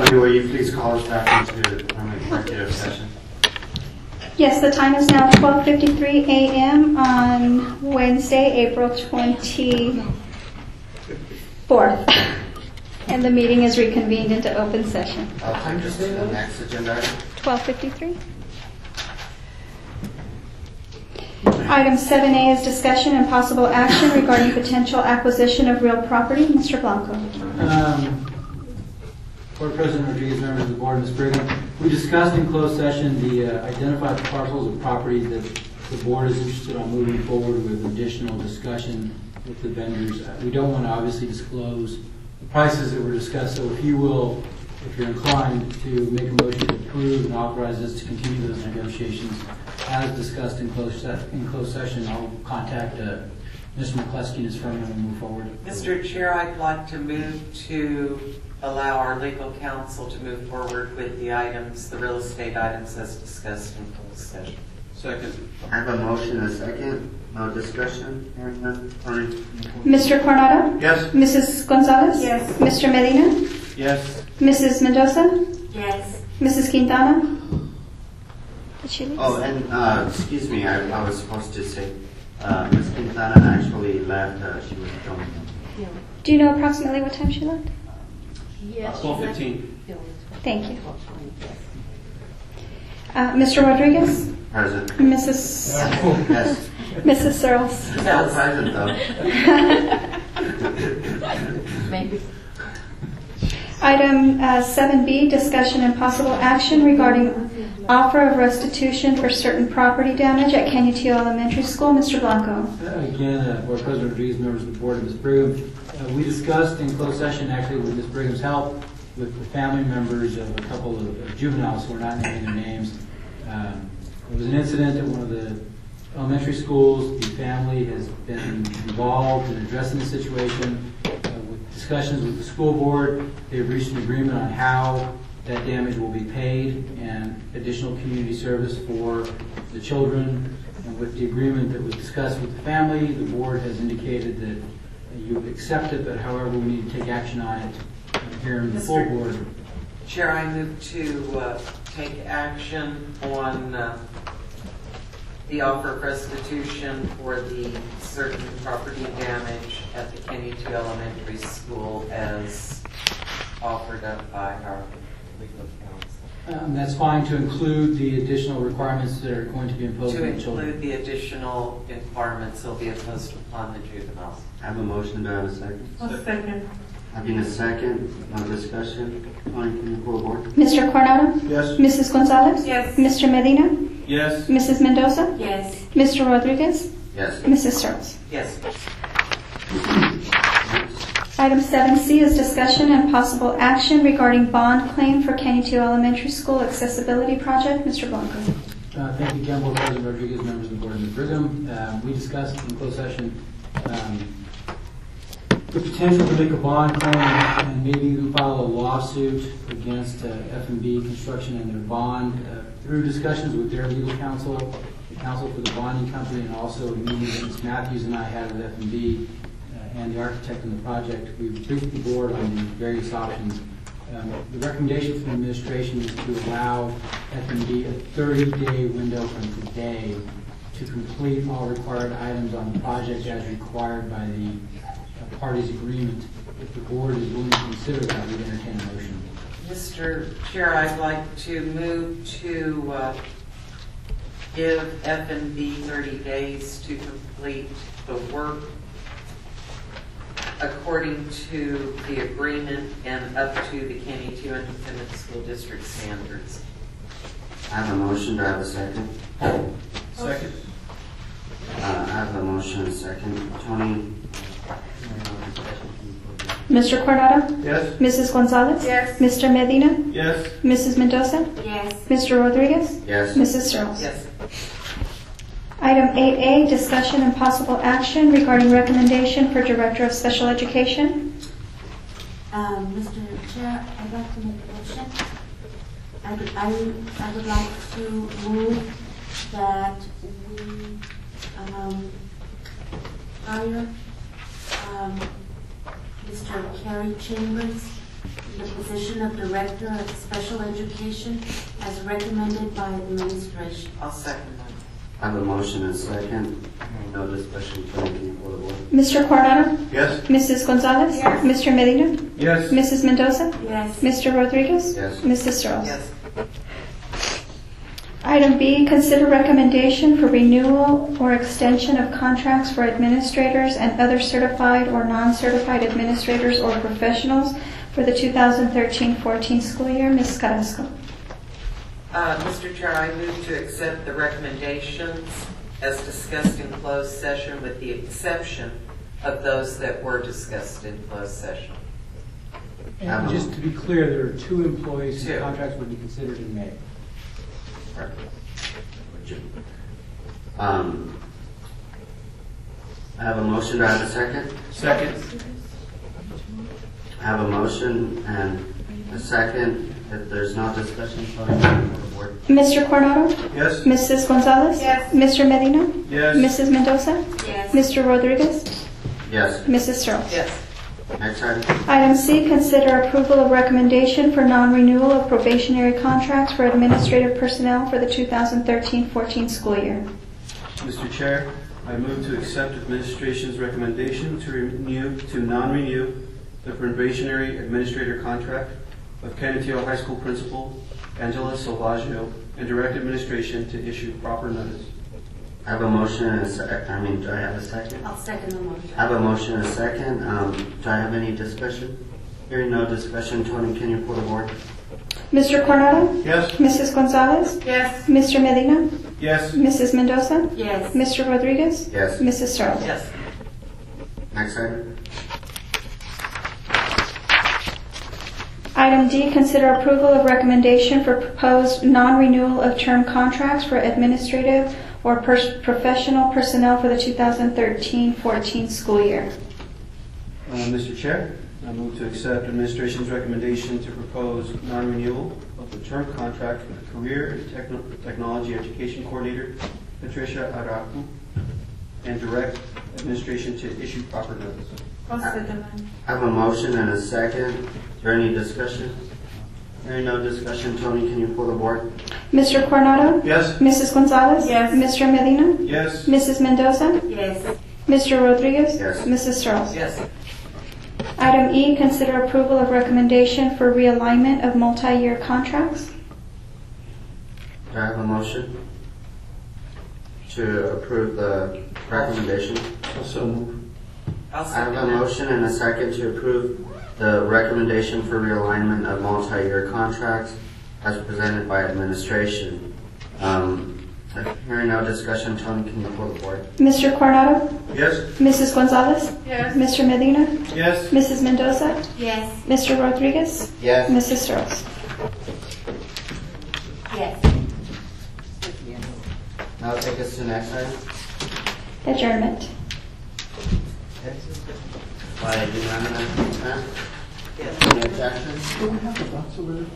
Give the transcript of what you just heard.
Wendy, will you please call us back into executive session? Yes, the time is now 12:53 a.m. on Wednesday, April 24th. And the meeting is reconvened into open session. Just the next agenda item. 12:53. Item 7A is discussion and possible action regarding potential acquisition of real property. Mr. Blanco. Board President Rodriguez, members of the board, Ms. Brigham, we discussed in closed session the identified parcels of property that the board is interested on moving forward with additional discussion with the vendors. We don't want to obviously disclose the prices that were discussed, so if you will, if you're inclined to make a motion to approve and authorize us to continue those negotiations as discussed in closed session, I'll contact Mr. McCluskey and his firm and we'll move forward. Mr. Chair, I'd like to move to allow our legal counsel to move forward with the items, the real estate items as discussed in closed session. Second. I have a motion and a second. No discussion. Hearing none. Mr. Coronado? Yes. Mrs. Gonzalez? Yes. Mr. Medina? Yes. Mrs. Mendoza? Yes. Mrs. Quintana? Did she leave? Oh, and excuse me, I was supposed to say Ms. Quintana actually left. She was going. Do you know approximately what time she left? Yes. 12:15. Thank you. Mr. Rodriguez? Present. Mrs. Yes. Mrs. Searles? Still present though. Maybe. Item 7B, discussion and possible action regarding offer of restitution for certain property damage at Canutillo Elementary School. Mr. Blanco. Again, Board President Rodriguez, members of the board, and Ms. Brigham, we discussed in closed session, actually with Ms. Brigham's help, with the family members of a couple of juveniles who are not naming their names. There was an incident at one of the elementary schools. The family has been involved in addressing the situation. With discussions with the school board, they've reached an agreement on how that damage will be paid and additional community service for the children. And with the agreement that was discussed with the family, the board has indicated that you accept it, but however, we need to take action on it here in the full board. Chair, I move to take action on the offer of restitution for the certain property damage at the Canutillo Elementary School as offered up by our legal counsel. That's fine, to include the additional requirements that are going to be imposed on the children. To include the additional requirements that will be imposed upon the juveniles. I have a motion. Do I have a second? A second. Having a second. No discussion. Tony, can you pull the board? Mr. Coronado? Yes. Mrs. Gonzalez? Yes. Mr. Medina? Yes. Mrs. Mendoza? Yes. Mr. Rodriguez? Yes. Mrs. Searles? Yes. Item 7C is discussion and possible action regarding bond claim for Canutillo Elementary School accessibility project. Mr. Blanco. Thank you, Campbell, President Rodriguez, members of the board, and Ms. Brigham. We discussed in closed session the potential to make a bond claim and maybe even file a lawsuit against F&B Construction and their bond. Through discussions with their legal counsel, the counsel for the bonding company, and also a meeting that Ms. Matthews and I had with F&B and the architect in the project, we've briefed the board on the various options. The recommendation from the administration is to allow F&B a 30-day window from today to complete all required items on the project as required by the parties' agreement. If the board is willing to consider that, we'd entertain a motion. Mr. Chair, I'd like to move to give F&B 30 days to complete the work according to the agreement and up to the Canutillo Independent School District standards. I have a motion. Do I have a second? Second. I have a motion and a second. Tony? Mr. Coronado? Yes. Mrs. Gonzalez? Yes. Mr. Medina? Yes. Mrs. Mendoza? Yes. Mr. Rodriguez? Yes. Mrs. Searles? Yes. Item 8A, discussion and possible action regarding recommendation for Director of Special Education. Mr. Chair, I'd like to make a motion. I would like to move that we hire Mr. Kerry Chambers the position of Director of Special Education as recommended by administration. I'll second that. I have a motion and a second. No discussion. Tony, can you pull the board? Mr. Coronado? Yes. Mrs. Gonzalez? Yes. Mr. Medina? Yes. Mrs. Mendoza? Yes. Mr. Rodriguez? Yes. Mrs. Searles? Yes. Item B, consider recommendation for renewal or extension of contracts for administrators and other certified or non-certified administrators or professionals for the 2013-14 school year. Ms. Carrasco. Mr. Chair, I move to accept the recommendations as discussed in closed session with the exception of those that were discussed in closed session. And just to be clear, there are 2 employees whose Two. contracts would be considered in May. I have a motion. Do I have a second? Second. I have a motion and a second. If there's no discussion, Tony, can you pull the board? Mr. Coronado? Yes. Mrs. Gonzalez? Yes. Mr. Medina? Yes. Mrs. Mendoza? Yes. Mr. Rodriguez? Yes. Mrs. Searles? Yes. Next item. Item C, consider approval of recommendation for non-renewal of probationary contracts for administrative personnel for the 2013-14 school year. Mr. Chair, I move to accept administration's recommendation to non-renew the probationary administrator contract of Canutillo High School Principal Angela Salvaggio and direct administration to issue proper notice. I have a motion and a second. Do I have a second? I'll second the motion. I have a motion and a second. Do I have any discussion? Hearing no discussion, Tony, can you pull the board? Mr. Coronado? Yes. Mrs. Gonzalez? Yes. Mr. Medina? Yes. Mrs. Mendoza? Yes. Mr. Rodriguez? Yes. Mrs. Searles? Yes. Next item. Item D, consider approval of recommendation for proposed non-renewal of term contracts for administrative or professional personnel for the 2013-14 school year. Mr. Chair, I move to accept administration's recommendation to propose non-renewal of the term contract for the Career and Technology Education Coordinator, Patricia Araku, and direct administration to issue proper notice. I'll second that. I have a motion and a second. Is there any discussion? Hearing no discussion, Tony, can you pull the board? Mr. Coronado? Yes. Mrs. Gonzalez? Yes. Mr. Medina? Yes. Mrs. Mendoza? Yes. Mr. Rodriguez? Yes. Mrs. Searles? Yes. Item E, consider approval of recommendation for realignment of multi-year contracts. Do I have a motion to approve the recommendation? So move. I'll I have second a that. motion and a second to approve the recommendation for realignment of multi-year contracts as presented by administration. Hearing no discussion, Tony, can you pull the board? Mr. Coronado? Yes. Mrs. Gonzalez? Yes. Mr. Medina? Yes. Mrs. Mendoza? Yes. Mr. Rodriguez? Yes. Mrs. Searles? Yes. Now take us to the next item. Adjournment. By unanimous consent. Yes. Any objections?